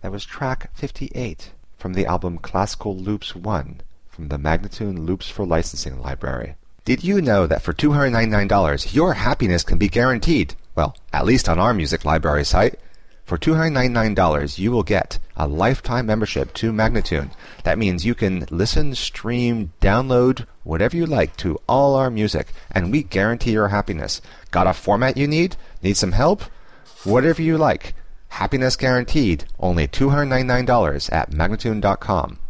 That was track 58 from the album Classical Loops 1 from the Magnatune Loops for Licensing library. Did you know that for $299 your happiness can be guaranteed? Well, at least on our music library site. For $299 you will get a lifetime membership to Magnatune. That means you can listen, stream, download, whatever you like to all our music, and we guarantee your happiness. Got a format you need? Need some help? Whatever you like. Happiness guaranteed. Only $299 at Magnatune.com.